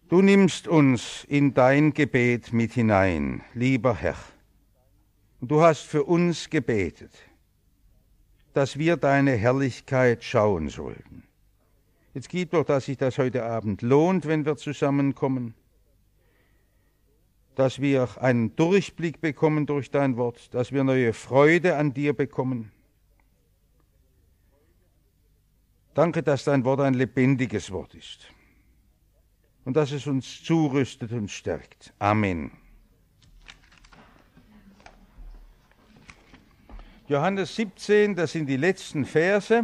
Du nimmst uns in dein Gebet mit hinein, lieber Herr. Und du hast für uns gebetet, dass wir deine Herrlichkeit schauen sollten. Jetzt gib doch, dass sich das heute Abend lohnt, wenn wir zusammenkommen, dass wir einen Durchblick bekommen durch dein Wort, dass wir neue Freude an dir bekommen. Danke, dass dein Wort ein lebendiges Wort ist und dass es uns zurüstet und stärkt. Amen. Johannes 17, das sind die letzten Verse.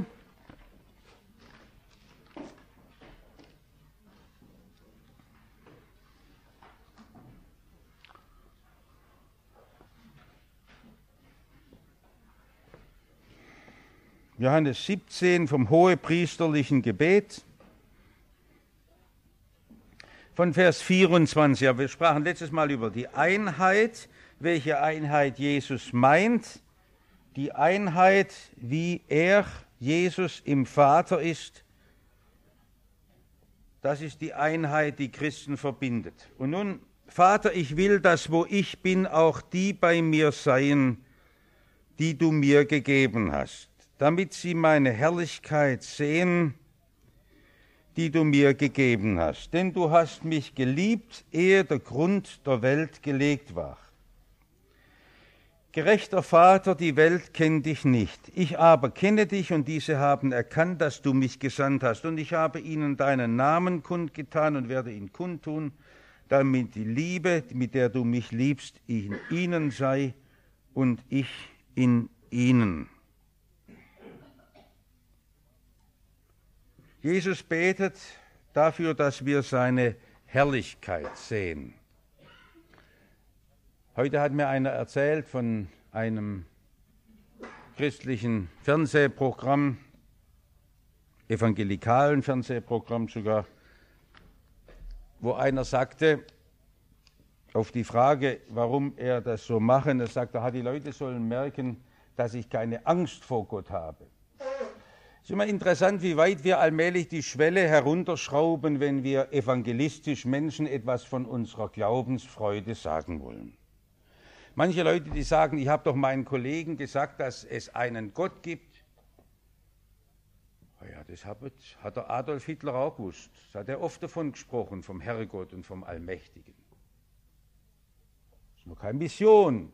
Johannes 17 vom hohepriesterlichen Gebet. Von Vers 24, ja, wir sprachen letztes Mal über die Einheit, welche Einheit Jesus meint, die Einheit, wie er, Jesus, im Vater ist, das ist die Einheit, die Christen verbindet. Und nun, Vater, ich will, dass wo ich bin, auch die bei mir seien, die du mir gegeben hast, damit sie meine Herrlichkeit sehen, die du mir gegeben hast. Denn du hast mich geliebt, ehe der Grund der Welt gelegt war. Gerechter Vater, die Welt kennt dich nicht. Ich aber kenne dich, und diese haben erkannt, dass du mich gesandt hast. Und ich habe ihnen deinen Namen kundgetan und werde ihn kundtun, damit die Liebe, mit der du mich liebst, in ihnen sei und ich in ihnen. Jesus betet dafür, dass wir seine Herrlichkeit sehen. Heute hat mir einer erzählt von einem christlichen Fernsehprogramm, evangelikalen Fernsehprogramm sogar, wo einer sagte, auf die Frage, warum er das so mache, er sagte, die Leute sollen merken, dass ich keine Angst vor Gott habe. Es ist immer interessant, wie weit wir allmählich die Schwelle herunterschrauben, wenn wir evangelistisch Menschen etwas von unserer Glaubensfreude sagen wollen. Manche Leute, die sagen, ich habe doch meinen Kollegen gesagt, dass es einen Gott gibt. Ja, das hat der Adolf Hitler auch gewusst. Das hat er oft davon gesprochen, vom Herrgott und vom Allmächtigen. Das ist nur keine Mission.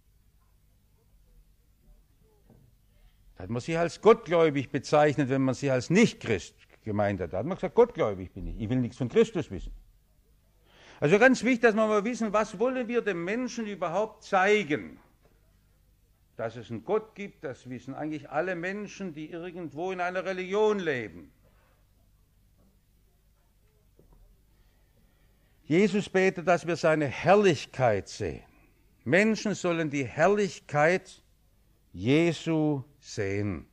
Da hat man sich als gottgläubig bezeichnet, wenn man sich als Nicht-Christ gemeint hat. Da hat man gesagt, gottgläubig bin ich. Ich will nichts von Christus wissen. Also ganz wichtig, dass wir mal wissen, was wollen wir dem Menschen überhaupt zeigen? Dass es einen Gott gibt, das wissen eigentlich alle Menschen, die irgendwo in einer Religion leben. Jesus betet, dass wir seine Herrlichkeit sehen. Menschen sollen die Herrlichkeit Jesu sehen.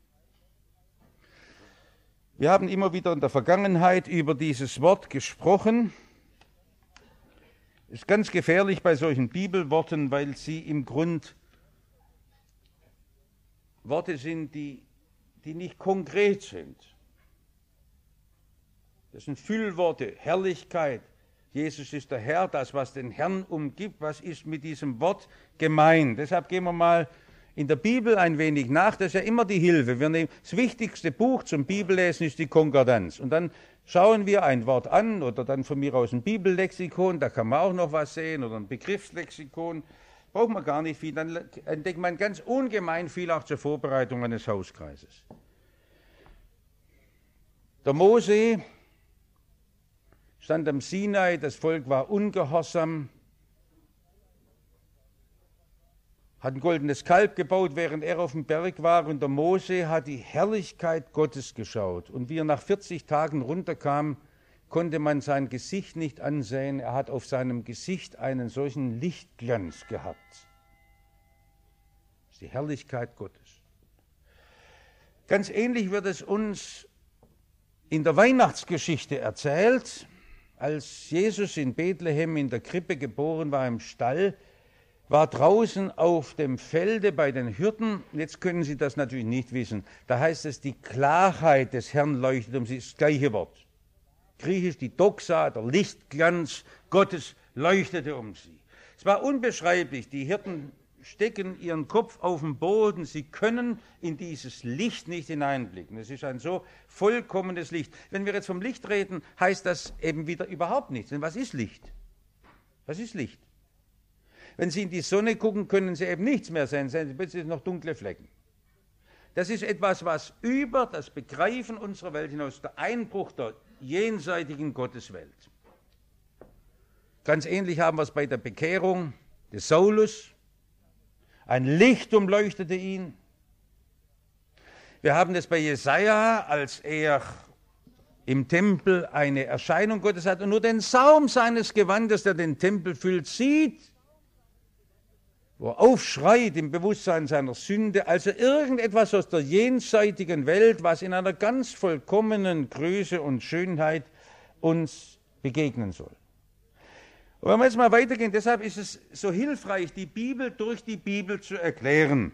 Wir haben immer wieder in der Vergangenheit über dieses Wort gesprochen. Es ist ganz gefährlich bei solchen Bibelworten, weil sie im Grund Worte sind, die nicht konkret sind. Das sind Füllworte, Herrlichkeit. Jesus ist der Herr, das, was den Herrn umgibt. Was ist mit diesem Wort gemeint? Deshalb gehen wir mal in der Bibel ein wenig nach, das ist ja immer die Hilfe. Wir nehmen das wichtigste Buch zum Bibellesen ist die Konkordanz. Und dann schauen wir ein Wort an oder dann von mir aus ein Bibellexikon, da kann man auch noch was sehen, oder ein Begriffslexikon. Braucht man gar nicht viel, dann entdeckt man ganz ungemein viel auch zur Vorbereitung eines Hauskreises. Der Mose stand am Sinai, das Volk war ungehorsam, hat ein goldenes Kalb gebaut, während er auf dem Berg war, und der Mose hat die Herrlichkeit Gottes geschaut. Und wie er nach 40 Tagen runterkam, konnte man sein Gesicht nicht ansehen. Er hat auf seinem Gesicht einen solchen Lichtglanz gehabt. Das ist die Herrlichkeit Gottes. Ganz ähnlich wird es uns in der Weihnachtsgeschichte erzählt, als Jesus in Bethlehem in der Krippe geboren war, im Stall, war draußen auf dem Felde bei den Hirten, jetzt können Sie das natürlich nicht wissen, da heißt es, die Klarheit des Herrn leuchtet um sie, das gleiche Wort. griechisch die Doxa, der Lichtglanz Gottes leuchtete um sie. Es war unbeschreiblich, die Hirten stecken ihren Kopf auf den Boden, sie können in dieses Licht nicht hineinblicken. Es ist ein so vollkommenes Licht. Wenn wir jetzt vom Licht reden, heißt das eben wieder überhaupt nichts. Denn was ist Licht? Was ist Licht? Wenn Sie in die Sonne gucken, können Sie eben nichts mehr sehen, sehen Sie plötzlich noch dunkle Flecken. Das ist etwas, was über das Begreifen unserer Welt hinaus, der Einbruch der jenseitigen Gotteswelt. Ganz ähnlich haben wir es bei der Bekehrung des Saulus. Ein Licht umleuchtete ihn. Wir haben das bei Jesaja, als er im Tempel eine Erscheinung Gottes hat und nur den Saum seines Gewandes, der den Tempel füllt, sieht, wo er aufschreit im Bewusstsein seiner Sünde, also irgendetwas aus der jenseitigen Welt, was in einer ganz vollkommenen Größe und Schönheit uns begegnen soll. Und wenn wir jetzt mal weitergehen, deshalb ist es so hilfreich, die Bibel durch die Bibel zu erklären.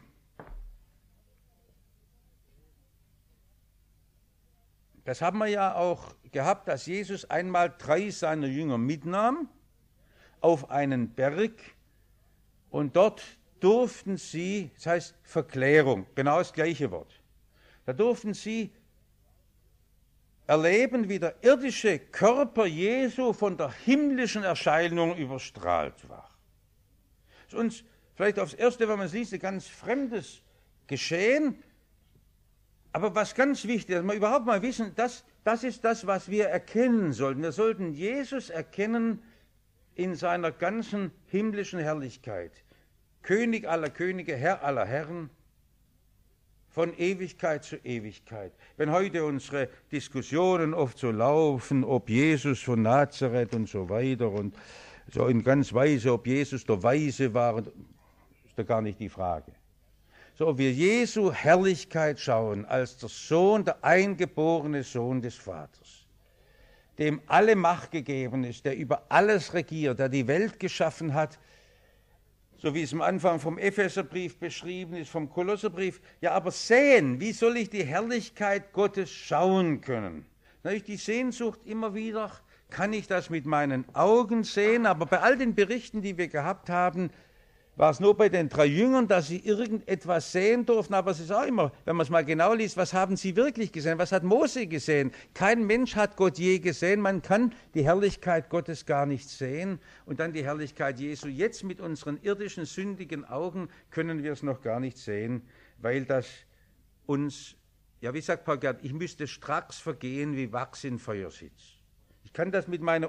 Das haben wir ja auch gehabt, dass Jesus einmal 3 seiner Jünger mitnahm auf einen Berg und dort durften sie, das heißt Verklärung, genau das gleiche Wort, da durften sie erleben, wie der irdische Körper Jesu von der himmlischen Erscheinung überstrahlt war. Das ist uns vielleicht aufs Erste, wenn man es liest, ein ganz fremdes Geschehen, aber was ganz wichtig ist, dass wir überhaupt mal wissen, das ist das, was wir erkennen sollten. Wir sollten Jesus erkennen in seiner ganzen himmlischen Herrlichkeit. König aller Könige, Herr aller Herren, von Ewigkeit zu Ewigkeit. Wenn heute unsere Diskussionen oft so laufen, ob Jesus von Nazareth und so weiter und so in ganz Weise, ob Jesus der Weise war, ist doch gar nicht die Frage. So, ob wir Jesu Herrlichkeit schauen als der Sohn, der eingeborene Sohn des Vaters, dem alle Macht gegeben ist, der über alles regiert, der die Welt geschaffen hat, so wie es am Anfang vom Epheserbrief beschrieben ist, vom Kolosserbrief. Ja, aber sehen, wie soll ich die Herrlichkeit Gottes schauen können? Natürlich die Sehnsucht immer wieder, kann ich das mit meinen Augen sehen, aber bei all den Berichten, die wir gehabt haben, war es nur bei den 3 Jüngern, dass sie irgendetwas sehen durften, aber es ist auch immer, wenn man es mal genau liest, was haben sie wirklich gesehen, was hat Mose gesehen? Kein Mensch hat Gott je gesehen, man kann die Herrlichkeit Gottes gar nicht sehen und dann die Herrlichkeit Jesu. Jetzt mit unseren irdischen, sündigen Augen können wir es noch gar nicht sehen, weil das uns, ja wie sagt Paul Gerd, ich müsste stracks vergehen wie Wachs in Feuersitz. Ich kann das mit meinen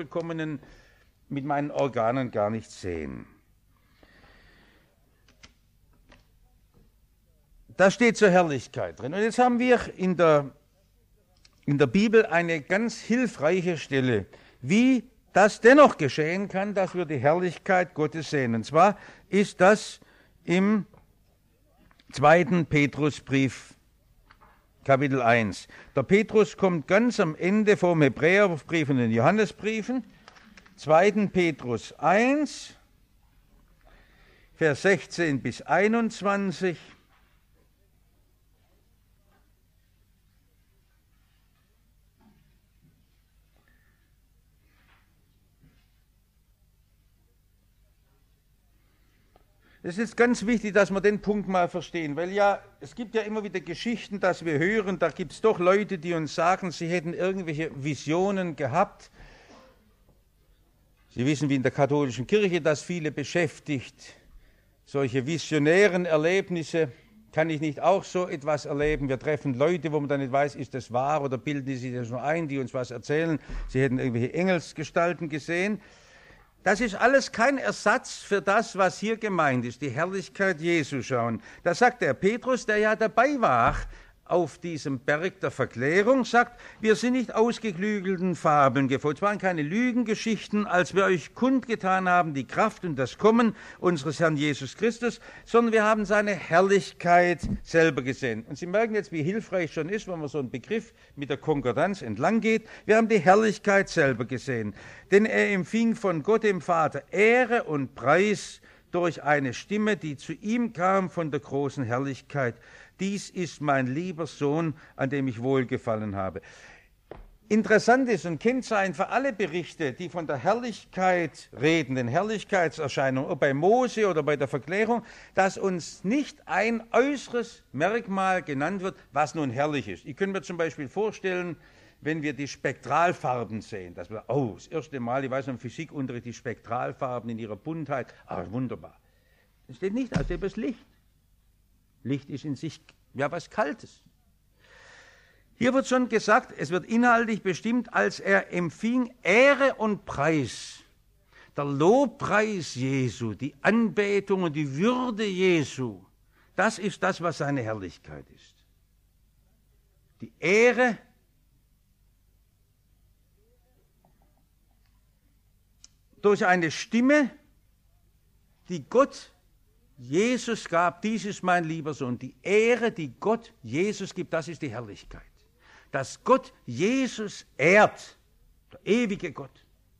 Organen gar nicht sehen. Da steht zur Herrlichkeit drin. Und jetzt haben wir in der Bibel eine ganz hilfreiche Stelle, wie das dennoch geschehen kann, dass wir die Herrlichkeit Gottes sehen. Und zwar ist das im 2. Petrusbrief, Kapitel 1. Der Petrus kommt ganz am Ende vom Hebräerbrief und den Johannesbriefen. 2. Petrus 1, Vers 16 bis 21. Es ist ganz wichtig, dass wir den Punkt mal verstehen, weil ja, es gibt ja immer wieder Geschichten, dass wir hören, da gibt es doch Leute, die uns sagen, sie hätten irgendwelche Visionen gehabt. Sie wissen, wie in der katholischen Kirche das viele beschäftigt. Solche visionären Erlebnisse, kann ich nicht auch so etwas erleben? Wir treffen Leute, wo man dann nicht weiß, ist das wahr oder bilden die sich das nur ein, die uns was erzählen, sie hätten irgendwelche Engelsgestalten gesehen. Das ist alles kein Ersatz für das, was hier gemeint ist, die Herrlichkeit Jesu schauen. Da sagt der Petrus, der ja dabei war auf diesem Berg der Verklärung, sagt, wir sind nicht ausgeklügelten Fabeln gefolgt. Es waren keine Lügengeschichten, als wir euch kundgetan haben, die Kraft und das Kommen unseres Herrn Jesus Christus, sondern wir haben seine Herrlichkeit selber gesehen. Und Sie merken jetzt, wie hilfreich schon ist, wenn man so einen Begriff mit der Konkordanz entlang geht. Wir haben die Herrlichkeit selber gesehen, denn er empfing von Gott dem Vater Ehre und Preis durch eine Stimme, die zu ihm kam von der großen Herrlichkeit. Dies ist mein lieber Sohn, an dem ich wohlgefallen habe. Interessant ist und Kennzeichen für alle Berichte, die von der Herrlichkeit reden, den Herrlichkeitserscheinungen, ob bei Mose oder bei der Verklärung, dass uns nicht ein äußeres Merkmal genannt wird, was nun herrlich ist. Ich könnte mir zum Beispiel vorstellen, wenn wir die Spektralfarben sehen, dass wir, das erste Mal, ich weiß noch im Physikunterricht, die Spektralfarben in ihrer Buntheit, wunderbar. Das steht nicht, als das Licht. Licht ist in sich was Kaltes. Hier wird schon gesagt, es wird inhaltlich bestimmt, als er empfing Ehre und Preis. Der Lobpreis Jesu, die Anbetung und die Würde Jesu, das ist das, was seine Herrlichkeit ist. Die Ehre durch eine Stimme, die Gott Jesus gab, dies ist mein lieber Sohn. Die Ehre, die Gott Jesus gibt, das ist die Herrlichkeit. Dass Gott Jesus ehrt, der ewige Gott.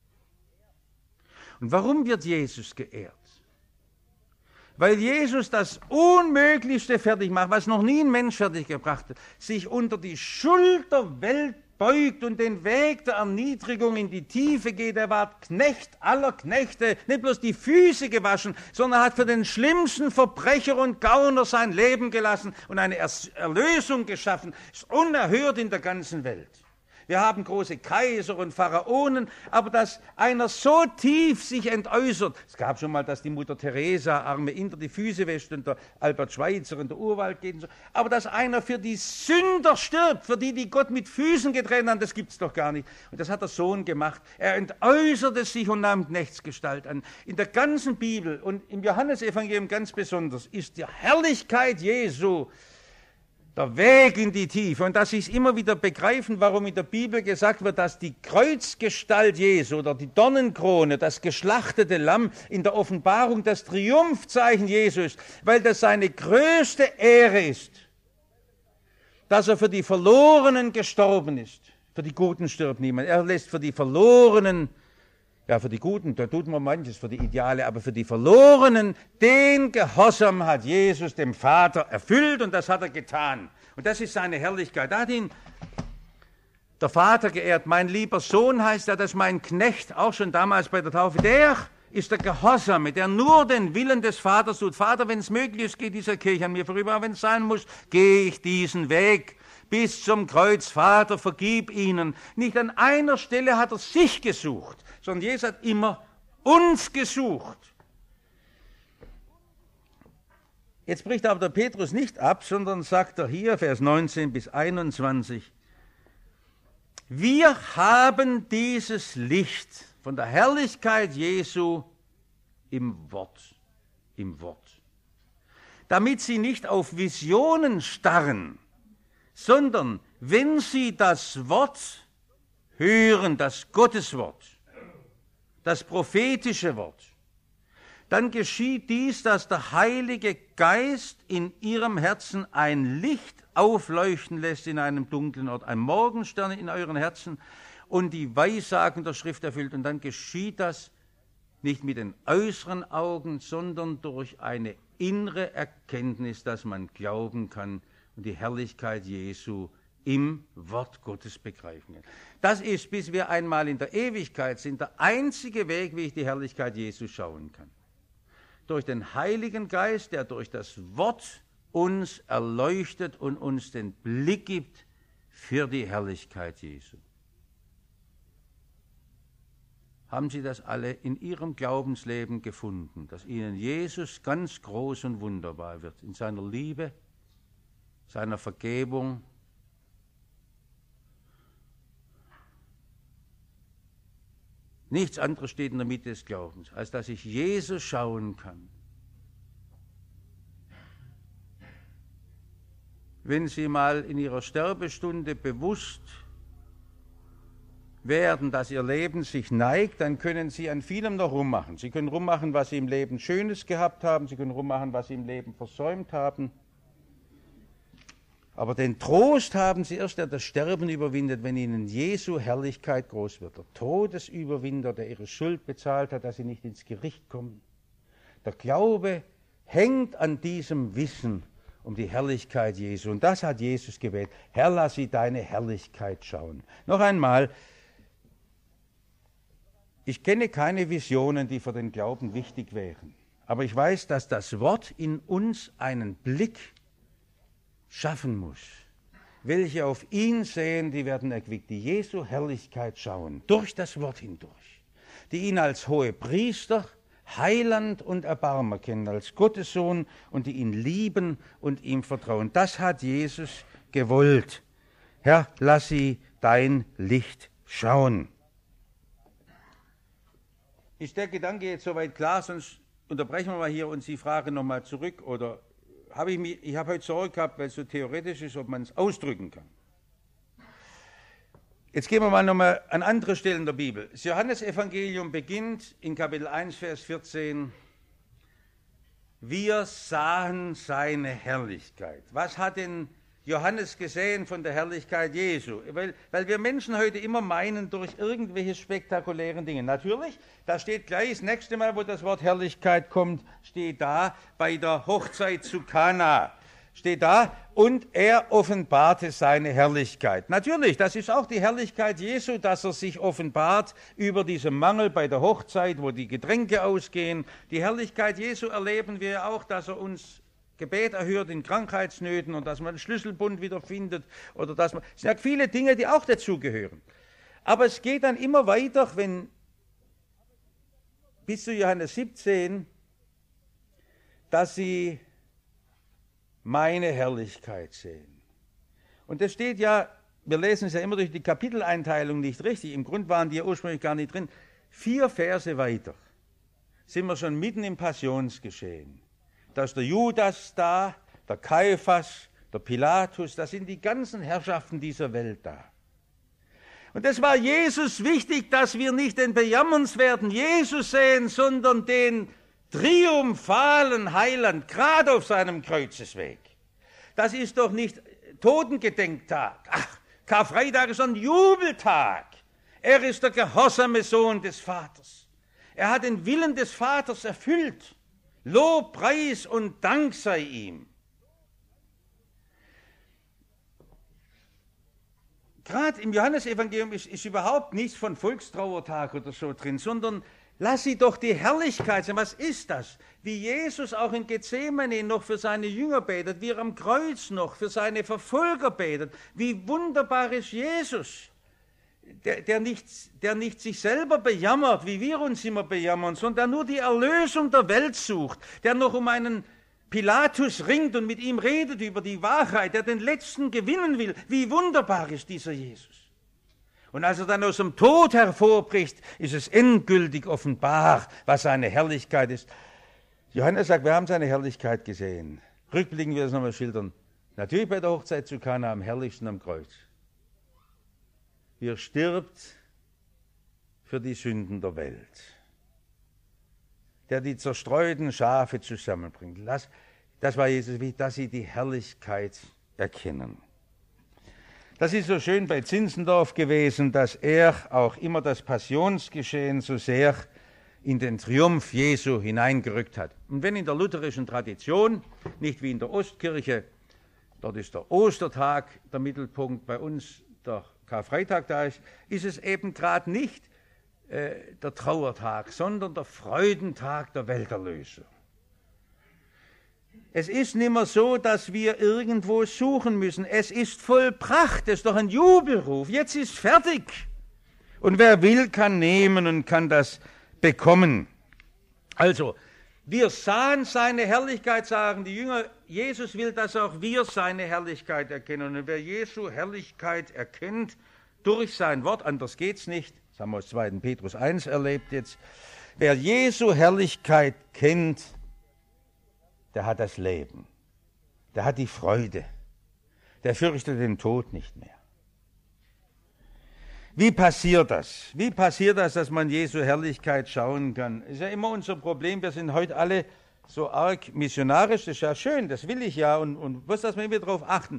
Und warum wird Jesus geehrt? Weil Jesus das Unmöglichste fertig macht, was noch nie ein Mensch fertig gebracht hat, sich unter die Schuld der Welt beugt und den Weg der Erniedrigung in die Tiefe geht. Er war Knecht aller Knechte, nicht bloß die Füße gewaschen, sondern hat für den schlimmsten Verbrecher und Gauner sein Leben gelassen und eine Erlösung geschaffen. Das ist unerhört in der ganzen Welt. Wir haben große Kaiser und Pharaonen, aber dass einer so tief sich entäußert, es gab schon mal, dass die Mutter Teresa arme Inder die Füße wäscht und der Albert Schweitzer in der Urwald geht und so, aber dass einer für die Sünder stirbt, für die Gott mit Füßen getrennt hat, das gibt es doch gar nicht. Und das hat der Sohn gemacht. Er entäußerte sich und nahm Knechtsgestalt an. In der ganzen Bibel und im Johannesevangelium ganz besonders ist die Herrlichkeit Jesu der Weg in die Tiefe. Und dass Sie es immer wieder begreifen, warum in der Bibel gesagt wird, dass die Kreuzgestalt Jesu oder die Dornenkrone, das geschlachtete Lamm in der Offenbarung das Triumphzeichen Jesu ist, weil das seine größte Ehre ist, dass er für die Verlorenen gestorben ist. Für die Guten stirbt niemand. Er lässt für die Verlorenen, für die Guten, da tut man manches, für die Ideale, aber für die Verlorenen, den Gehorsam hat Jesus dem Vater erfüllt und das hat er getan. Und das ist seine Herrlichkeit. Da hat ihn der Vater geehrt. Mein lieber Sohn heißt er, das ist mein Knecht, auch schon damals bei der Taufe. Der ist der Gehorsame, der nur den Willen des Vaters tut. Vater, wenn es möglich ist, geht dieser Kirche an mir vorüber, aber wenn es sein muss, gehe ich diesen Weg bis zum Kreuz. Vater, vergib ihnen. Nicht an einer Stelle hat er sich gesucht, sondern Jesus hat immer uns gesucht. Jetzt bricht aber der Petrus nicht ab, sondern sagt er hier, Vers 19 bis 21, wir haben dieses Licht von der Herrlichkeit Jesu im Wort, damit sie nicht auf Visionen starren, sondern wenn sie das Wort hören, das Gotteswort, das prophetische Wort, dann geschieht dies, dass der Heilige Geist in ihrem Herzen ein Licht aufleuchten lässt in einem dunklen Ort, ein Morgenstern in euren Herzen und die Weissagen der Schrift erfüllt. Und dann geschieht das nicht mit den äußeren Augen, sondern durch eine innere Erkenntnis, dass man glauben kann und die Herrlichkeit Jesu im Wort Gottes begreifen kann. Das ist, bis wir einmal in der Ewigkeit sind, der einzige Weg, wie ich die Herrlichkeit Jesu schauen kann. Durch den Heiligen Geist, der durch das Wort uns erleuchtet und uns den Blick gibt für die Herrlichkeit Jesu. Haben Sie das alle in Ihrem Glaubensleben gefunden, dass Ihnen Jesus ganz groß und wunderbar wird, in seiner Liebe, seiner Vergebung? Nichts anderes steht in der Mitte des Glaubens, als dass ich Jesus schauen kann. Wenn Sie mal in Ihrer Sterbestunde bewusst werden, dass Ihr Leben sich neigt, dann können Sie an vielem noch rummachen. Sie können rummachen, was Sie im Leben Schönes gehabt haben, Sie können rummachen, was Sie im Leben versäumt haben. Aber den Trost haben Sie erst, der das Sterben überwindet, wenn Ihnen Jesu Herrlichkeit groß wird. Der Todesüberwinder, der Ihre Schuld bezahlt hat, dass Sie nicht ins Gericht kommen. Der Glaube hängt an diesem Wissen um die Herrlichkeit Jesu. Und das hat Jesus gewählt. Herr, lass sie deine Herrlichkeit schauen. Noch einmal, ich kenne keine Visionen, die für den Glauben wichtig wären. Aber ich weiß, dass das Wort in uns einen Blick schaffen muss. Welche auf ihn sehen, die werden erquickt, die Jesu Herrlichkeit schauen, durch das Wort hindurch. Die ihn als Hohepriester, Heiland und Erbarmer kennen, als Gottes Sohn und die ihn lieben und ihm vertrauen. Das hat Jesus gewollt. Herr, lass sie dein Licht schauen. Ist der Gedanke jetzt soweit klar, sonst unterbrechen wir mal hier und Sie fragen nochmal zurück, oder ich habe heute Sorge gehabt, weil es so theoretisch ist, ob man es ausdrücken kann. Jetzt gehen wir mal nochmal an andere Stellen der Bibel. Das Johannesevangelium beginnt in Kapitel 1, Vers 14. Wir sahen seine Herrlichkeit. Was hat denn Johannes gesehen von der Herrlichkeit Jesu? Weil wir Menschen heute immer meinen, durch irgendwelche spektakulären Dinge. Natürlich, da steht gleich, das nächste Mal, wo das Wort Herrlichkeit kommt, steht da, bei der Hochzeit zu Kana. Steht da, und er offenbarte seine Herrlichkeit. Natürlich, das ist auch die Herrlichkeit Jesu, dass er sich offenbart über diesen Mangel bei der Hochzeit, wo die Getränke ausgehen. Die Herrlichkeit Jesu erleben wir auch, dass er uns Gebet erhört in Krankheitsnöten und dass man den Schlüsselbund wiederfindet. Oder dass man, es sind ja viele Dinge, die auch dazugehören. Aber es geht dann immer weiter, bis zu Johannes 17, dass sie meine Herrlichkeit sehen. Und das steht ja, wir lesen es ja immer durch die Kapiteleinteilung nicht richtig, im Grund waren die ja ursprünglich gar nicht drin. 4 Verse weiter sind wir schon mitten im Passionsgeschehen. Da ist der Judas da, der Kaiphas, der Pilatus, das sind die ganzen Herrschaften dieser Welt da. Und das war Jesus wichtig, dass wir nicht den bejammernswerten Jesus sehen, sondern den triumphalen Heiland, gerade auf seinem Kreuzesweg. Das ist doch nicht Totengedenktag, Karfreitag ist ein Jubeltag. Er ist der gehorsame Sohn des Vaters. Er hat den Willen des Vaters erfüllt. Lob, Preis und Dank sei ihm. Gerade im Johannesevangelium ist überhaupt nichts von Volkstrauertag oder so drin, sondern lass sie doch die Herrlichkeit sein. Was ist das? Wie Jesus auch in Gethsemane noch für seine Jünger betet, wie er am Kreuz noch für seine Verfolger betet. Wie wunderbar ist Jesus, der nicht sich selber bejammert, wie wir uns immer bejammern, sondern der nur die Erlösung der Welt sucht, der noch um einen Pilatus ringt und mit ihm redet über die Wahrheit, der den Letzten gewinnen will. Wie wunderbar ist dieser Jesus. Und als er dann aus dem Tod hervorbricht, ist es endgültig offenbar, was seine Herrlichkeit ist. Johannes sagt, wir haben seine Herrlichkeit gesehen. Rückblickend wir das nochmal schildern. Natürlich bei der Hochzeit zu Kana am herrlichsten am Kreuz. Wie er stirbt für die Sünden der Welt. Der die zerstreuten Schafe zusammenbringt. Das war Jesus, dass sie die Herrlichkeit erkennen. Das ist so schön bei Zinzendorf gewesen, dass er auch immer das Passionsgeschehen so sehr in den Triumph Jesu hineingerückt hat. Und wenn in der lutherischen Tradition, nicht wie in der Ostkirche, dort ist der Ostertag der Mittelpunkt, bei uns der Karfreitag da ist es eben gerade nicht der Trauertag, sondern der Freudentag der Welterlösung. Es ist nicht mehr so, dass wir irgendwo suchen müssen. Es ist vollbracht, es ist doch ein Jubelruf. Jetzt ist fertig. Und wer will, kann nehmen und kann das bekommen. Also, wir sahen seine Herrlichkeit, sagen die Jünger. Jesus will, dass auch wir seine Herrlichkeit erkennen. Und wer Jesu Herrlichkeit erkennt, durch sein Wort, anders geht's nicht, das haben wir aus 2. Petrus 1 erlebt jetzt, wer Jesu Herrlichkeit kennt, der hat das Leben, der hat die Freude, der fürchtet den Tod nicht mehr. Wie passiert das? Wie passiert das, dass man Jesu Herrlichkeit schauen kann? Ist ja immer unser Problem, wir sind heute alle so arg missionarisch, das ist ja schön, das will ich ja und muss, dass wir immer darauf achten.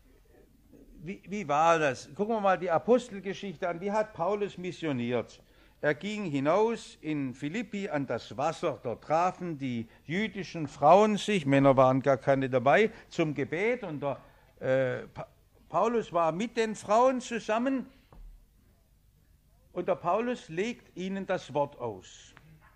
Wie war das? Gucken wir mal die Apostelgeschichte an, wie hat Paulus missioniert? Er ging hinaus in Philippi an das Wasser. Dort trafen die jüdischen Frauen sich, Männer waren gar keine dabei, zum Gebet. Und Paulus war mit den Frauen zusammen. Und der Paulus legt ihnen das Wort aus.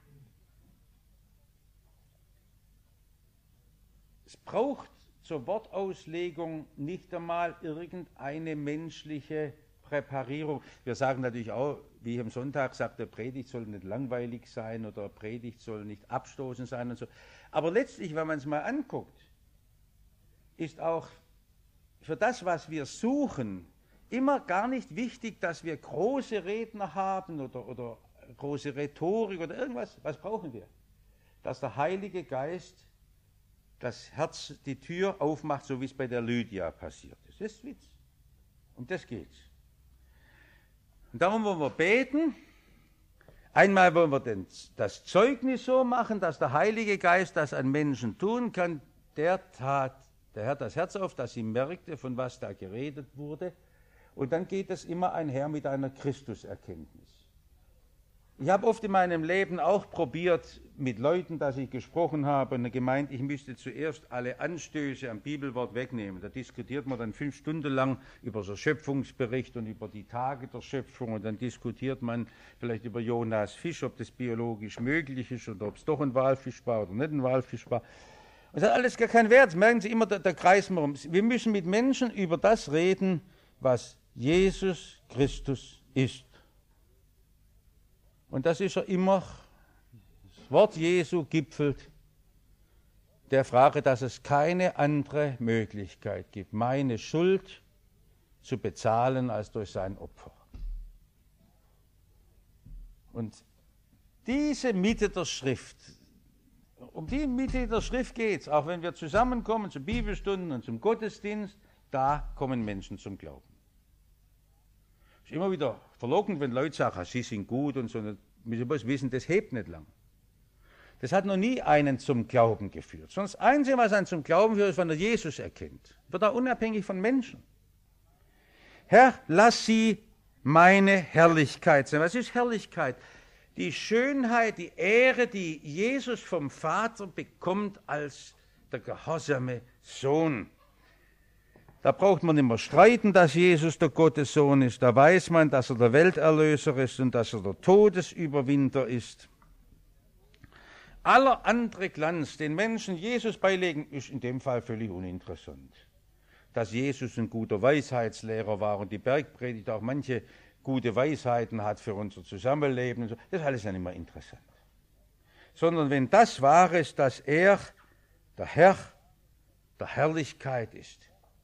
Es braucht zur Wortauslegung nicht einmal irgendeine menschliche Präparierung. Wir sagen natürlich auch, wie am Sonntag sagt, der Predigt soll nicht langweilig sein oder Predigt soll nicht abstoßend sein und so. Aber letztlich, wenn man es mal anguckt, ist auch für das, was wir suchen, immer gar nicht wichtig, dass wir große Redner haben oder große Rhetorik oder irgendwas. Was brauchen wir? Dass der Heilige Geist das Herz, die Tür aufmacht, so wie es bei der Lydia passiert ist. Das ist Witz. Um das geht's. Und darum wollen wir beten. Einmal wollen wir das Zeugnis so machen, dass der Heilige Geist das an Menschen tun kann. Der Herr das Herz auf, dass sie merkte, von was da geredet wurde. Und dann geht es immer einher mit einer Christuserkenntnis. Ich habe oft in meinem Leben auch probiert, mit Leuten, dass ich gesprochen habe, und gemeint, ich müsste zuerst alle Anstöße am Bibelwort wegnehmen. Da diskutiert man dann 5 Stunden lang über so Schöpfungsbericht und über die Tage der Schöpfung, und dann diskutiert man vielleicht über Jonas Fisch, ob das biologisch möglich ist oder ob es doch ein Walfisch war oder nicht ein Walfisch war. Und das hat alles gar keinen Wert. Merken Sie immer, da kreisen wir rum. Wir müssen mit Menschen über das reden, was Jesus Christus ist. Und das ist ja immer, das Wort Jesu gipfelt der Frage, dass es keine andere Möglichkeit gibt, meine Schuld zu bezahlen als durch sein Opfer. Und diese Mitte der Schrift, um die Mitte der Schrift geht es, auch wenn wir zusammenkommen zu Bibelstunden und zum Gottesdienst, da kommen Menschen zum Glauben. Es ist immer wieder verlockend, wenn Leute sagen, sie sind gut und so. Müssen wir wissen, das hebt nicht lang. Das hat noch nie einen zum Glauben geführt. Sonst das Einzige, was einen zum Glauben führt, ist, wenn er Jesus erkennt. Wird er unabhängig von Menschen. Herr, lass sie meine Herrlichkeit sein. Was ist Herrlichkeit? Die Schönheit, die Ehre, die Jesus vom Vater bekommt als der gehorsame Sohn. Da braucht man nicht mehr streiten, dass Jesus der Gottessohn ist. Da weiß man, dass er der Welterlöser ist und dass er der Todesüberwinder ist. Aller andere Glanz, den Menschen Jesus beilegen, ist in dem Fall völlig uninteressant. Dass Jesus ein guter Weisheitslehrer war und die Bergpredigt auch manche gute Weisheiten hat für unser Zusammenleben, und so, das ist alles ja nicht mehr interessant. Sondern wenn das wahr ist, dass er der Herr der Herrlichkeit ist.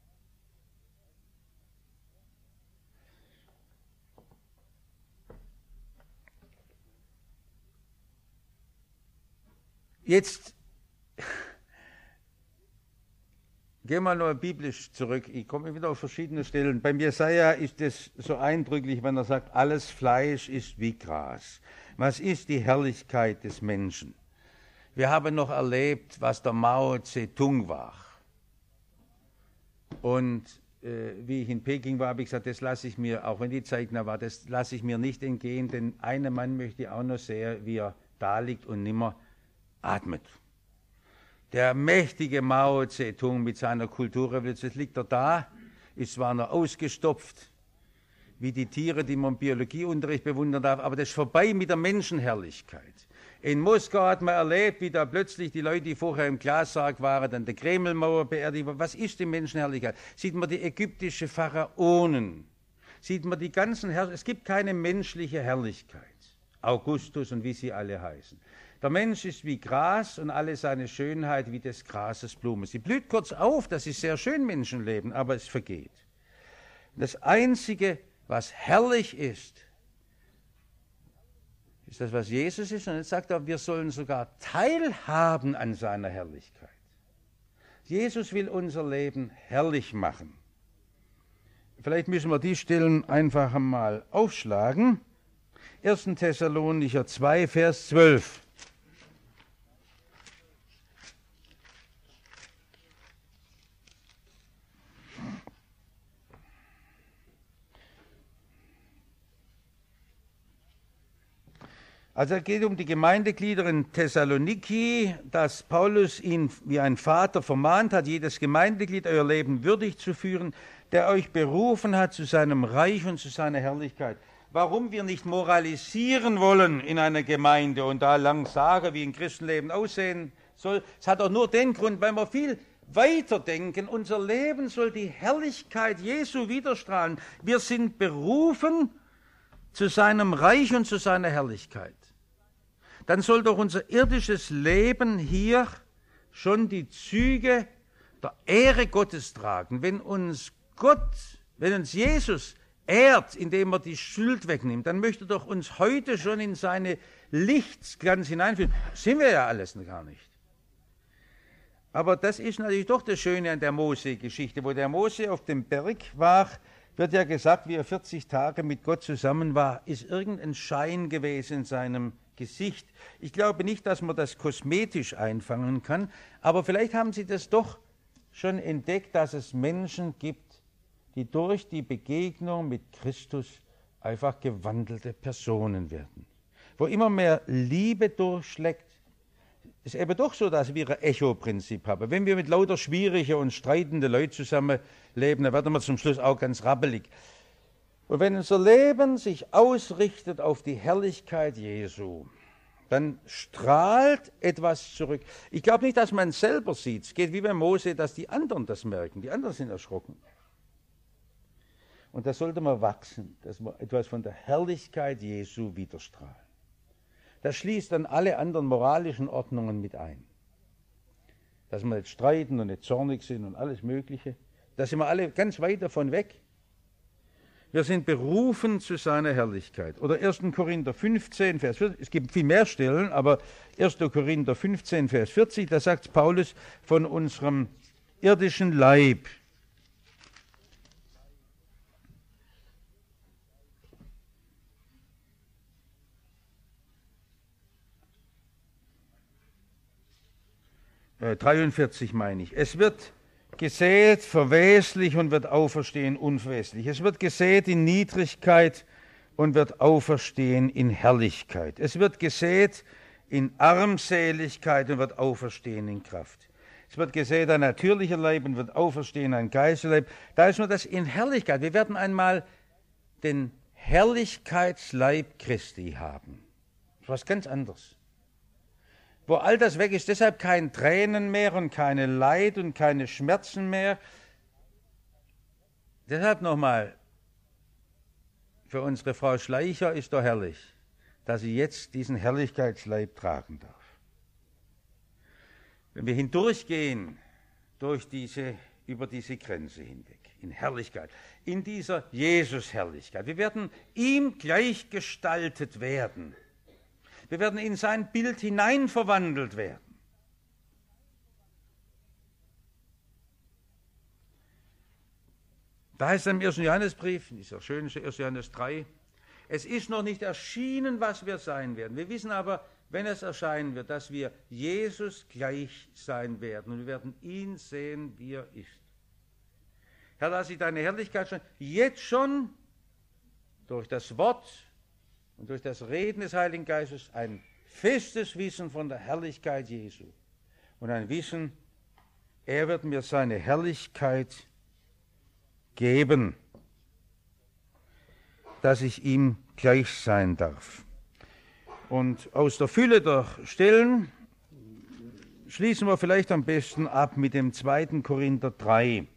Jetzt gehen wir noch biblisch zurück. Ich komme wieder auf verschiedene Stellen. Beim Jesaja ist es so eindrücklich, wenn er sagt, alles Fleisch ist wie Gras. Was ist die Herrlichkeit des Menschen? Wir haben noch erlebt, was der Mao Zedong war. Und wie ich in Peking war, habe ich gesagt, das lasse ich mir, auch wenn die Zeit nah war, das lasse ich mir nicht entgehen, denn einen Mann möchte ich auch noch sehen, wie er da liegt und nimmer atmet. Der mächtige Mao Zedong mit seiner Kulturrevolution, jetzt liegt er da, ist zwar noch ausgestopft, wie die Tiere, die man im Biologieunterricht bewundern darf, aber das ist vorbei mit der Menschenherrlichkeit. In Moskau hat man erlebt, wie da plötzlich die Leute, die vorher im Glassarg waren, dann der Kremlmauer beerdigt wurden. Was ist die Menschenherrlichkeit? Sieht man die ägyptische Pharaonen, sieht man die ganzen Herrscher, es gibt keine menschliche Herrlichkeit. Augustus und wie sie alle heißen. Der Mensch ist wie Gras und alle seine Schönheit wie des Grases Blume. Sie blüht kurz auf, das ist sehr schön, Menschenleben, aber es vergeht. Das Einzige, was herrlich ist das, was Jesus ist. Und jetzt sagt er, wir sollen sogar teilhaben an seiner Herrlichkeit. Jesus will unser Leben herrlich machen. Vielleicht müssen wir die Stellen einfach einmal aufschlagen. 1. Thessalonicher 2, Vers 12. Also es geht um die Gemeindeglieder in Thessaloniki, dass Paulus ihn wie ein Vater vermahnt hat, jedes Gemeindeglied euer Leben würdig zu führen, der euch berufen hat zu seinem Reich und zu seiner Herrlichkeit. Warum wir nicht moralisieren wollen in einer Gemeinde und da lang sagen, wie ein Christenleben aussehen soll, es hat auch nur den Grund, weil wir viel weiter denken, unser Leben soll die Herrlichkeit Jesu widerstrahlen. Wir sind berufen zu seinem Reich und zu seiner Herrlichkeit. Dann soll doch unser irdisches Leben hier schon die Züge der Ehre Gottes tragen. Wenn uns Jesus ehrt, indem er die Schuld wegnimmt, dann möchte doch uns heute schon in seine Lichtglanz hineinführen. Das sind wir ja alles gar nicht. Aber das ist natürlich doch das Schöne an der Mose-Geschichte. Wo der Mose auf dem Berg war, wird ja gesagt, wie er 40 Tage mit Gott zusammen war, ist irgendein Schein gewesen in seinem Gesicht. Ich glaube nicht, dass man das kosmetisch einfangen kann, aber vielleicht haben Sie das doch schon entdeckt, dass es Menschen gibt, die durch die Begegnung mit Christus einfach gewandelte Personen werden. Wo immer mehr Liebe durchschlägt, ist eben doch so, dass wir ein Echo-Prinzip haben. Wenn wir mit lauter schwierige und streitende Leuten zusammenleben, dann werden wir zum Schluss auch ganz rappelig. Und wenn unser Leben sich ausrichtet auf die Herrlichkeit Jesu, dann strahlt etwas zurück. Ich glaube nicht, dass man es selber sieht. Es geht wie bei Mose, dass die anderen das merken. Die anderen sind erschrocken. Und da sollte man wachsen, dass man etwas von der Herrlichkeit Jesu widerstrahlen. Das schließt dann alle anderen moralischen Ordnungen mit ein. Dass wir nicht streiten und nicht zornig sind und alles Mögliche. Da sind wir alle ganz weit davon weg. Wir sind berufen zu seiner Herrlichkeit. Oder 1. Korinther 15, Vers 40, es gibt viel mehr Stellen, aber 1. Korinther 15, Vers 40, da sagt Paulus von unserem irdischen Leib. Äh, 43 meine ich. Es wird gesät verweslich und wird auferstehen unverweslich. Es wird gesät in Niedrigkeit und wird auferstehen in Herrlichkeit. Es wird gesät in Armseligkeit und wird auferstehen in Kraft. Es wird gesät ein natürlicher Leib und wird auferstehen ein Geisterleib. Da ist nur das in Herrlichkeit. Wir werden einmal den Herrlichkeitsleib Christi haben. Das ist was ganz anderes. Wo all das weg ist, deshalb kein Tränen mehr und keine Leid und keine Schmerzen mehr. Deshalb nochmal, für unsere Frau Schleicher ist doch herrlich, dass sie jetzt diesen Herrlichkeitsleib tragen darf. Wenn wir hindurchgehen über diese Grenze hinweg, in Herrlichkeit, in dieser Jesus-Herrlichkeit, wir werden ihm gleichgestaltet werden. Wir werden in sein Bild hineinverwandelt werden. Da heißt es im 1. Johannesbrief, in dieser schönen 1. Johannes 3, es ist noch nicht erschienen, was wir sein werden. Wir wissen aber, wenn es erscheinen wird, dass wir Jesus gleich sein werden. Und wir werden ihn sehen, wie er ist. Herr, lass ich deine Herrlichkeit schon, jetzt schon durch das Wort und durch das Reden des Heiligen Geistes ein festes Wissen von der Herrlichkeit Jesu. Und ein Wissen, er wird mir seine Herrlichkeit geben, dass ich ihm gleich sein darf. Und aus der Fülle der Stellen schließen wir vielleicht am besten ab mit dem 2. Korinther 3.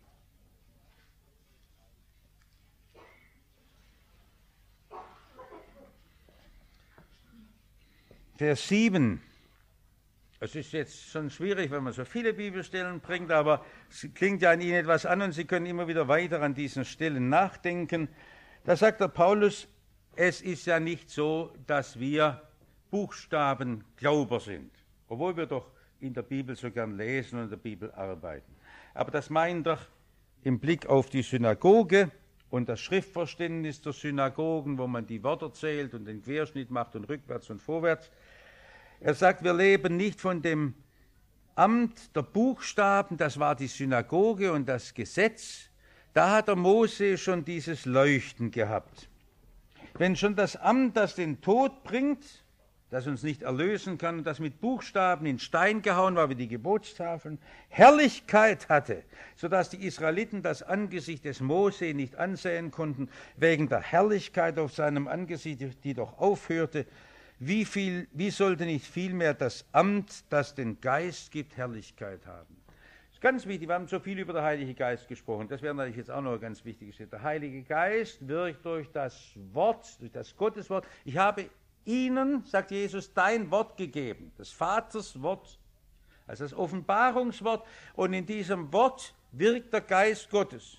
Vers 7. Es ist jetzt schon schwierig, wenn man so viele Bibelstellen bringt, aber es klingt ja an Ihnen etwas an und Sie können immer wieder weiter an diesen Stellen nachdenken. Da sagt der Paulus, es ist ja nicht so, dass wir Buchstabenglauber sind, obwohl wir doch in der Bibel so gern lesen und in der Bibel arbeiten. Aber das meint er im Blick auf die Synagoge und das Schriftverständnis der Synagogen, wo man die Wörter zählt und den Querschnitt macht und rückwärts und vorwärts. Er sagt, wir leben nicht von dem Amt der Buchstaben, das war die Synagoge und das Gesetz. Da hat der Mose schon dieses Leuchten gehabt. Wenn schon das Amt, das den Tod bringt, das uns nicht erlösen kann und das mit Buchstaben in Stein gehauen war wie die Gebotstafeln, Herrlichkeit hatte, sodass die Israeliten das Angesicht des Mose nicht ansehen konnten, wegen der Herrlichkeit auf seinem Angesicht, die doch aufhörte. Wie sollte nicht vielmehr das Amt, das den Geist gibt, Herrlichkeit haben? Das ist ganz wichtig, wir haben so viel über den Heiligen Geist gesprochen, das wäre natürlich jetzt auch noch ein ganz wichtiges Schritt. Der Heilige Geist wirkt durch das Wort, durch das Gotteswort. Ich habe ihnen, sagt Jesus, dein Wort gegeben, des Vaters Wort, also das Offenbarungswort, und in diesem Wort wirkt der Geist Gottes.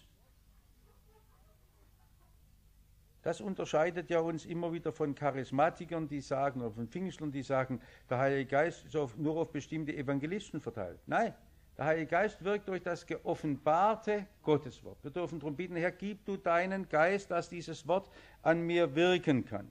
Das unterscheidet ja uns immer wieder von Charismatikern, die sagen, oder von Pfingstlern, die sagen, der Heilige Geist ist nur auf bestimmte Evangelisten verteilt. Nein, der Heilige Geist wirkt durch das geoffenbarte Gotteswort. Wir dürfen darum bitten, Herr, gib du deinen Geist, dass dieses Wort an mir wirken kann.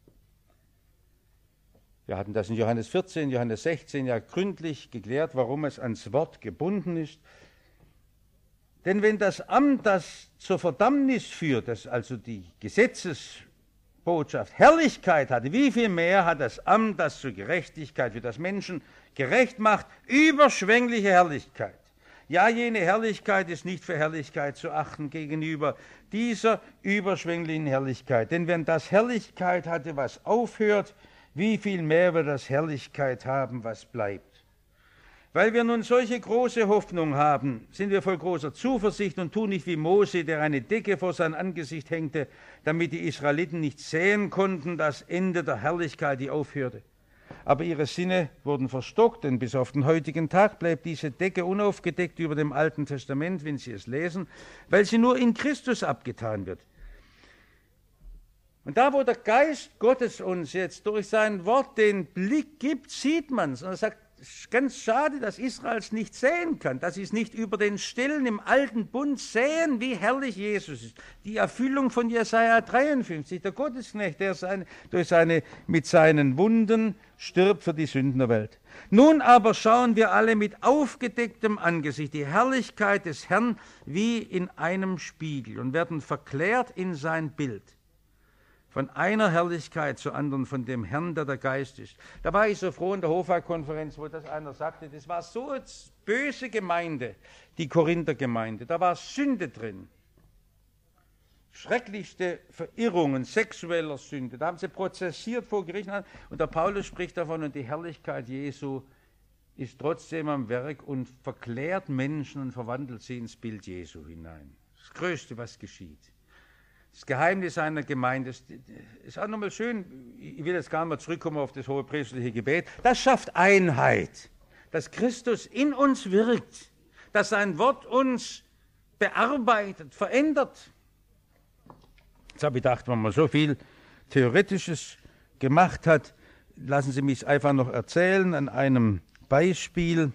Wir hatten das in Johannes 14, Johannes 16 ja gründlich geklärt, warum es ans Wort gebunden ist. Denn wenn das Amt, das zur Verdammnis führt, das also die Gesetzesbotschaft Herrlichkeit hatte, wie viel mehr hat das Amt, das zur Gerechtigkeit für das Menschen gerecht macht, überschwängliche Herrlichkeit. Ja, jene Herrlichkeit ist nicht für Herrlichkeit zu achten gegenüber dieser überschwänglichen Herrlichkeit. Denn wenn das Herrlichkeit hatte, was aufhört, wie viel mehr wird das Herrlichkeit haben, was bleibt. Weil wir nun solche große Hoffnung haben, sind wir voll großer Zuversicht und tun nicht wie Mose, der eine Decke vor sein Angesicht hängte, damit die Israeliten nicht sehen konnten, das Ende der Herrlichkeit, die aufhörte. Aber ihre Sinne wurden verstockt, denn bis auf den heutigen Tag bleibt diese Decke unaufgedeckt über dem Alten Testament, wenn Sie es lesen, weil sie nur in Christus abgetan wird. Und da, wo der Geist Gottes uns jetzt durch sein Wort den Blick gibt, sieht man es. Und er sagt, es ist ganz schade, dass Israel es nicht sehen kann, dass sie es nicht über den Stellen im alten Bund sehen, wie herrlich Jesus ist. Die Erfüllung von Jesaja 53, der Gottesknecht, der mit seinen Wunden stirbt für die Sünden der Welt. Nun aber schauen wir alle mit aufgedecktem Angesicht die Herrlichkeit des Herrn wie in einem Spiegel und werden verklärt in sein Bild. Von einer Herrlichkeit zur anderen, von dem Herrn, der Geist ist. Da war ich so froh in der Hofrat-Konferenz, wo das einer sagte, das war so eine böse Gemeinde, die Korinther-Gemeinde. Da war Sünde drin. Schrecklichste Verirrungen, sexueller Sünde. Da haben sie prozessiert vor Gericht. Und der Paulus spricht davon, und die Herrlichkeit Jesu ist trotzdem am Werk und verklärt Menschen und verwandelt sie ins Bild Jesu hinein. Das Größte, was geschieht. Das Geheimnis einer Gemeinde ist auch nochmal schön, ich will jetzt gar nicht mal zurückkommen auf das hohepriesterliche Gebet, das schafft Einheit, dass Christus in uns wirkt, dass sein Wort uns bearbeitet, verändert. Jetzt habe ich gedacht, wenn man so viel Theoretisches gemacht hat, lassen Sie mich es einfach noch erzählen an einem Beispiel.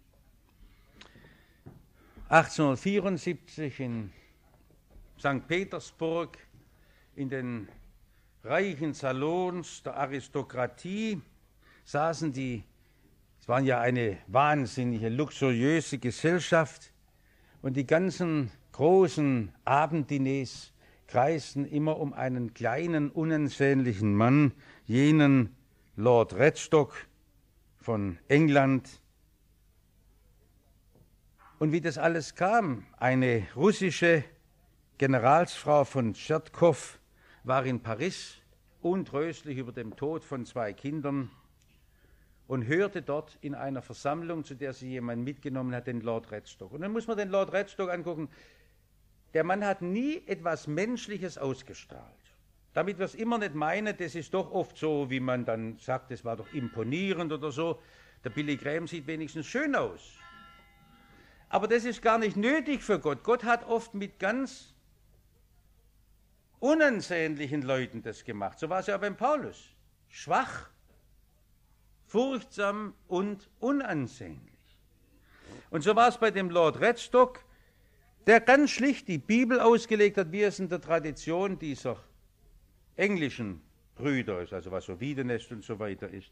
1874 in St. Petersburg in den reichen Salons der Aristokratie saßen es waren ja eine wahnsinnige, luxuriöse Gesellschaft und die ganzen großen Abenddiners kreisten immer um einen kleinen, unansehnlichen Mann, jenen Lord Redstock von England. Und wie das alles kam, eine russische Generalsfrau von Tschertkow war in Paris untröstlich über den Tod von 2 Kindern und hörte dort in einer Versammlung, zu der sie jemand mitgenommen hat, den Lord Redstock. Und dann muss man den Lord Redstock angucken. Der Mann hat nie etwas Menschliches ausgestrahlt. Damit wir es immer nicht meinen, das ist doch oft so, wie man dann sagt, das war doch imponierend oder so. Der Billy Graham sieht wenigstens schön aus. Aber das ist gar nicht nötig für Gott. Gott hat oft mit ganz unansehnlichen Leuten das gemacht. So war es ja beim Paulus. Schwach, furchtsam und unansehnlich. Und so war es bei dem Lord Redstock, der ganz schlicht die Bibel ausgelegt hat, wie es in der Tradition dieser englischen Brüder ist, also was so Wiedenest und so weiter ist.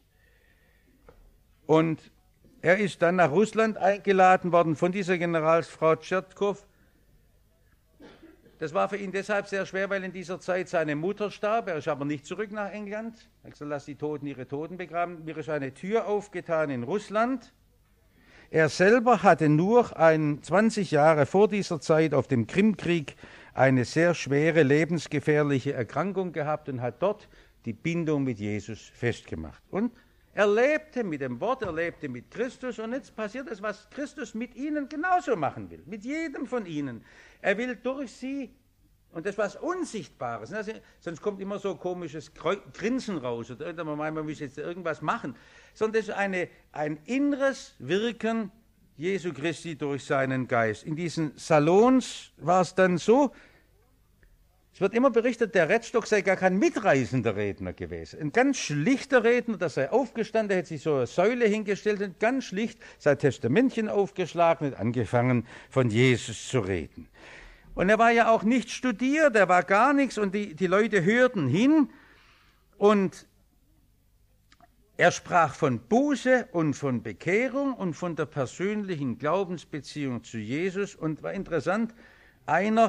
Und er ist dann nach Russland eingeladen worden von dieser Generalsfrau Tschertkow. Das war für ihn deshalb sehr schwer, weil in dieser Zeit seine Mutter starb. Er ist aber nicht zurück nach England. Er hat gesagt, lass die Toten ihre Toten begraben. Mir ist eine Tür aufgetan in Russland. Er selber hatte nur 20 Jahre vor dieser Zeit auf dem Krimkrieg eine sehr schwere, lebensgefährliche Erkrankung gehabt und hat dort die Bindung mit Jesus festgemacht. Und er lebte mit dem Wort, er lebte mit Christus und jetzt passiert es, was Christus mit ihnen genauso machen will, mit jedem von ihnen. Er will durch sie, und das ist was Unsichtbares, ne? Sonst kommt immer so komisches Grinsen raus oder irgendwann meint man müsse jetzt irgendwas machen, sondern das ist ein inneres Wirken Jesu Christi durch seinen Geist. In diesen Salons war es dann so, es wird immer berichtet, der Redstock sei gar kein mitreißender Redner gewesen. Ein ganz schlichter Redner, der sei aufgestanden, der hätte sich so eine Säule hingestellt und ganz schlicht sein Testamentchen aufgeschlagen und angefangen, von Jesus zu reden. Und er war ja auch nicht studiert, er war gar nichts und die Leute hörten hin und er sprach von Buße und von Bekehrung und von der persönlichen Glaubensbeziehung zu Jesus und war interessant, einer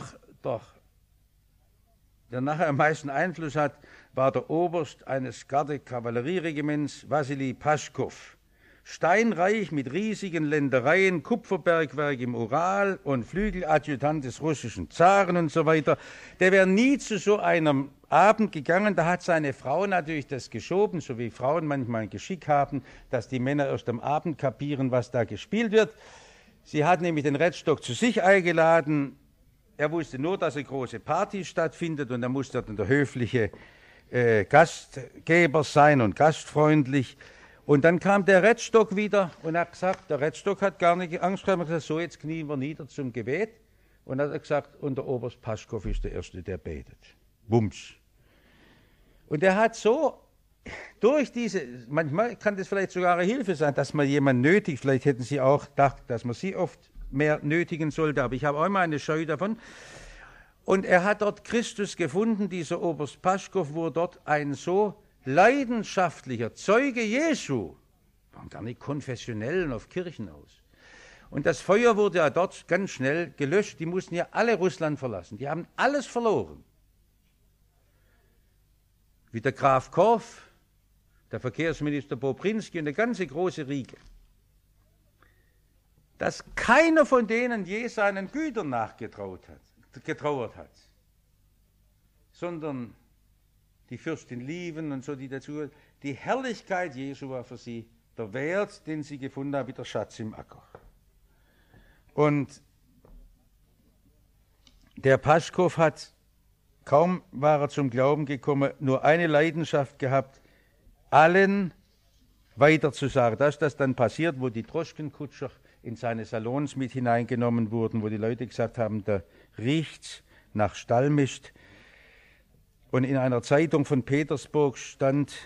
der nachher am meisten Einfluss hat, war der Oberst eines Garde-Kavallerieregiments, Wassili Paschkow. Steinreich mit riesigen Ländereien, Kupferbergwerk im Ural und Flügeladjutant des russischen Zaren und so weiter. Der wäre nie zu so einem Abend gegangen, da hat seine Frau natürlich das geschoben, so wie Frauen manchmal ein Geschick haben, dass die Männer erst am Abend kapieren, was da gespielt wird. Sie hat nämlich den Redstock zu sich eingeladen. Er wusste nur, dass eine große Party stattfindet und er musste dann der höfliche Gastgeber sein und gastfreundlich. Und dann kam der Redstock wieder und hat gesagt, der Redstock hat gar nicht Angst gehabt, er hat gesagt, so jetzt knien wir nieder zum Gebet. Und er hat gesagt, und der Oberst Paschkow ist der Erste, der betet. Bums. Und er hat so durch diese, manchmal kann das vielleicht sogar eine Hilfe sein, dass man jemanden nötigt, vielleicht hätten Sie auch gedacht, dass man Sie oft mehr nötigen sollte, aber ich habe auch immer eine Scheu davon. Und er hat dort Christus gefunden, dieser Oberst Paschkow, wurde dort ein so leidenschaftlicher Zeuge Jesu, waren gar nicht konfessionell und auf Kirchen aus. Und das Feuer wurde ja dort ganz schnell gelöscht, die mussten ja alle Russland verlassen, die haben alles verloren. Wie der Graf Korff, der Verkehrsminister Bobrinski und eine ganze große Riege. Dass keiner von denen je seinen Gütern getrauert hat, sondern die Fürstin Lieven und so, die dazu, die Herrlichkeit Jesu war für sie der Wert, den sie gefunden haben, wie der Schatz im Acker. Und der Paschkow hat, kaum war er zum Glauben gekommen, nur eine Leidenschaft gehabt, allen weiterzusagen. Das ist das dann passiert, wo die Droschkenkutscher in seine Salons mit hineingenommen wurden, wo die Leute gesagt haben, da riecht's nach Stallmist. Und in einer Zeitung von Petersburg stand,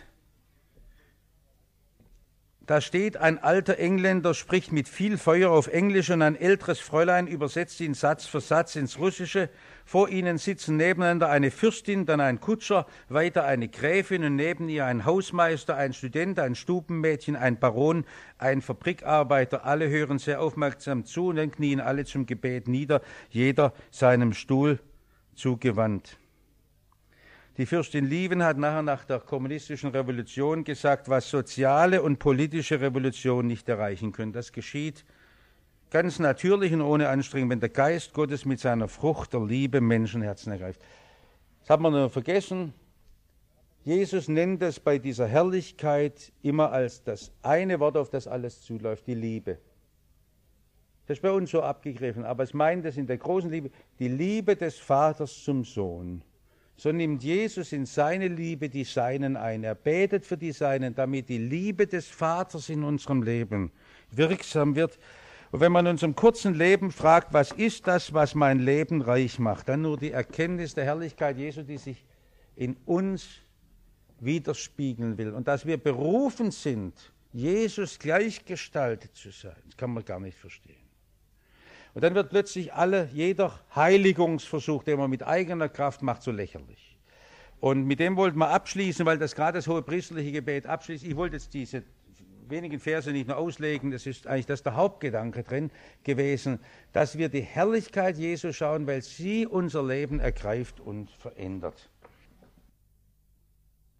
da steht, ein alter Engländer spricht mit viel Feuer auf Englisch und ein älteres Fräulein übersetzt ihn Satz für Satz ins Russische. Vor ihnen sitzen nebeneinander eine Fürstin, dann ein Kutscher, weiter eine Gräfin und neben ihr ein Hausmeister, ein Student, ein Stubenmädchen, ein Baron, ein Fabrikarbeiter. Alle hören sehr aufmerksam zu und dann knien alle zum Gebet nieder, jeder seinem Stuhl zugewandt. Die Fürstin Lieven hat nachher nach der kommunistischen Revolution gesagt, was soziale und politische Revolution nicht erreichen können. Das geschieht ganz natürlich und ohne Anstrengung, wenn der Geist Gottes mit seiner Frucht der Liebe Menschenherzen ergreift. Das hat man nur vergessen. Jesus nennt es bei dieser Herrlichkeit immer als das eine Wort, auf das alles zuläuft, die Liebe. Das ist bei uns so abgegriffen, aber es meint es in der großen Liebe, die Liebe des Vaters zum Sohn. So nimmt Jesus in seine Liebe die Seinen ein. Er betet für die Seinen, damit die Liebe des Vaters in unserem Leben wirksam wird. Und wenn man in unserem kurzen Leben fragt, was ist das, was mein Leben reich macht, dann nur die Erkenntnis der Herrlichkeit Jesu, die sich in uns widerspiegeln will. Und dass wir berufen sind, Jesus gleichgestaltet zu sein, das kann man gar nicht verstehen. Und dann wird plötzlich jeder Heiligungsversuch, den man mit eigener Kraft macht, so lächerlich. Und mit dem wollten wir abschließen, weil das gerade das hohepriesterliche Gebet abschließt. Ich wollte jetzt diese wenigen Verse nicht nur auslegen, das ist eigentlich der Hauptgedanke drin gewesen, dass wir die Herrlichkeit Jesu schauen, weil sie unser Leben ergreift und verändert.